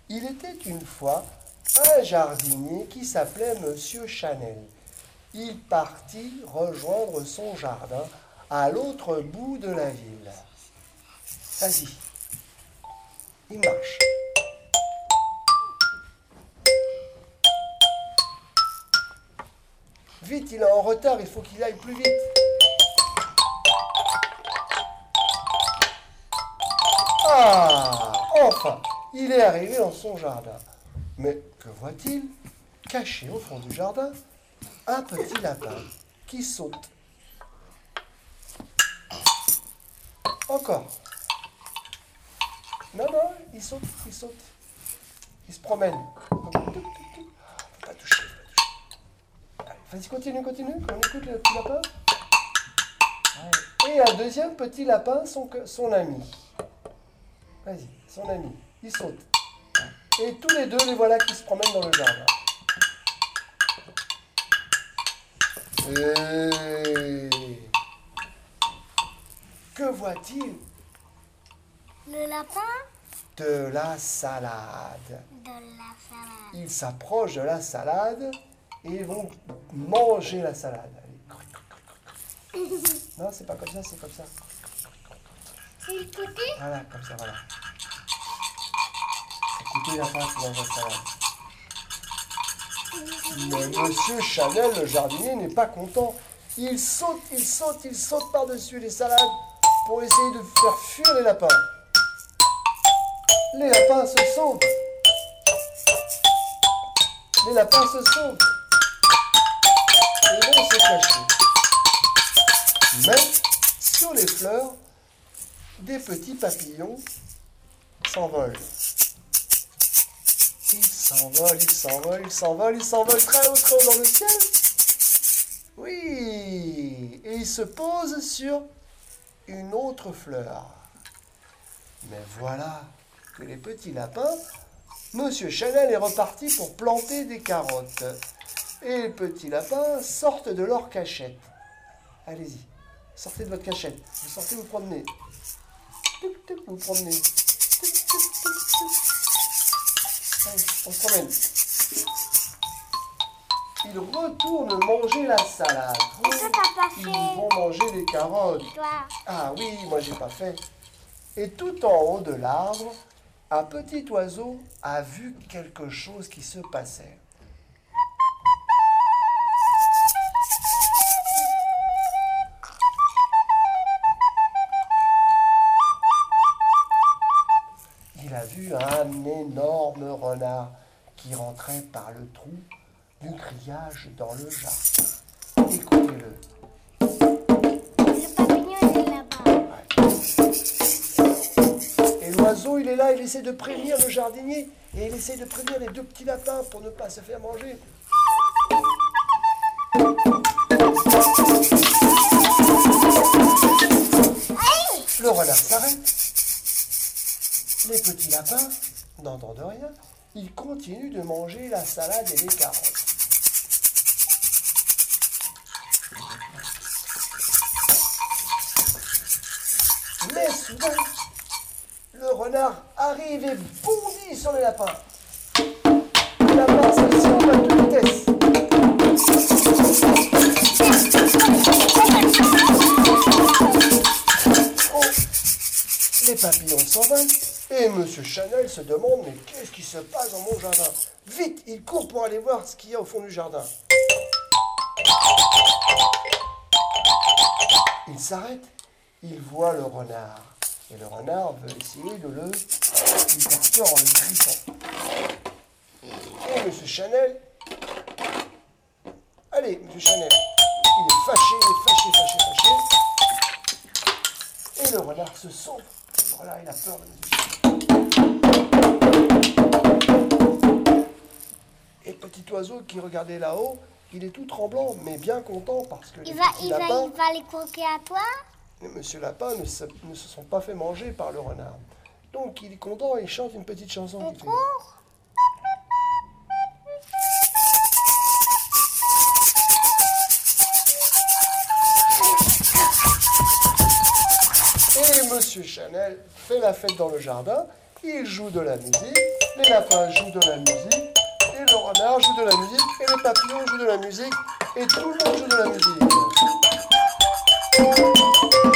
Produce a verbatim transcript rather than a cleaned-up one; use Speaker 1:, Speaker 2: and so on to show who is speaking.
Speaker 1: Il était une fois un jardinier qui s'appelait Monsieur Chanel. Il partit rejoindre son jardin à l'autre bout de la ville. Vas-y, il marche. Vite, il est en retard, il faut qu'il aille plus vite. Ah, enfin, il est arrivé dans son jardin. Mais que voit-il? Caché au fond du jardin, un petit lapin qui saute. Encore. Non, non, il saute, il saute. Il se promène. Faut pas toucher, faut pas toucher. Allez, vas-y, continue, continue. On écoute le petit lapin. Et un deuxième petit lapin, son, son ami. Vas-y, son ami. Il saute. Et tous les deux, les voilà qui se promènent dans le jardin. Et... que voit-il?
Speaker 2: Le lapin?
Speaker 1: De la salade.
Speaker 2: De la salade.
Speaker 1: Ils s'approchent de la salade et ils vont manger la salade. Allez. Non, c'est pas comme ça, c'est comme ça.
Speaker 2: C'est le côté?
Speaker 1: Voilà, comme ça, voilà. Écoutez la face dans la salade. Mais Monsieur Chanel, le jardinier, n'est pas content. Il saute, il saute, il saute par-dessus les salades pour essayer de faire fuir les lapins. Les lapins se sauvent. Les lapins se sauvent. Ils vont se cacher. Mais, sur les fleurs, des petits papillons s'envolent. Ils s'envolent, ils s'envolent, ils s'envolent, ils s'envolent très haut, très haut dans le ciel. Oui, et ils se posent sur une autre fleur. Mais voilà que les petits lapins, Monsieur Chanel est reparti pour planter des carottes. Et les petits lapins sortent de leur cachette. Allez-y, sortez de votre cachette. Vous sortez, vous promenez. Vous promenez. Allez, on se promène. Ils retournent manger la salade.
Speaker 2: Et toi, t'as pas
Speaker 1: Ils
Speaker 2: fait.
Speaker 1: vont manger les carottes.
Speaker 2: Toi.
Speaker 1: Ah oui, moi j'ai pas fait. Et tout en haut de l'arbre, un petit oiseau a vu quelque chose qui se passait. Il a vu un énorme renard qui rentrait par le trou du grillage dans le jardin. Écoutez-le.
Speaker 2: Le papillon, il est là-bas.
Speaker 1: Et l'oiseau, il est là, il essaie de prévenir le jardinier et il essaie de prévenir les deux petits lapins pour ne pas se faire manger. Le renard s'arrête. Les petits lapins n'entendent rien. Ils continuent de manger la salade et les carottes. Mais soudain, le renard arrive et bondit sur les lapins. Les lapins s'envolent à toute vitesse. Oh, les papillons s'envolent et Monsieur Chanel se demande mais qu'est-ce qui se passe dans mon jardin? Vite, il court pour aller voir ce qu'il y a au fond du jardin. Il s'arrête, il voit le renard. Et le renard veut essayer de le lui faire peur en le grippant. Et Monsieur Chanel, allez, Monsieur Chanel, il est fâché, il est fâché, fâché, fâché. Et le renard se sauve. Le renard, il a peur de Monsieur Chanel. Et petit oiseau qui regardait là-haut, il est tout tremblant, mais bien content parce que les
Speaker 2: Il va,
Speaker 1: petits
Speaker 2: il, va,
Speaker 1: lapins...
Speaker 2: il va les croquer à toi?
Speaker 1: Monsieur Lapin ne se, ne se sont pas fait manger par le renard. Donc il est content et il chante une petite chanson.
Speaker 2: On
Speaker 1: qui fait...
Speaker 2: court?
Speaker 1: Et Monsieur Chanel fait la fête dans le jardin. Il joue de la musique. Les lapins jouent de la musique, et le renard joue de la musique, et les papillons jouent de la musique, et tout le monde joue de la musique.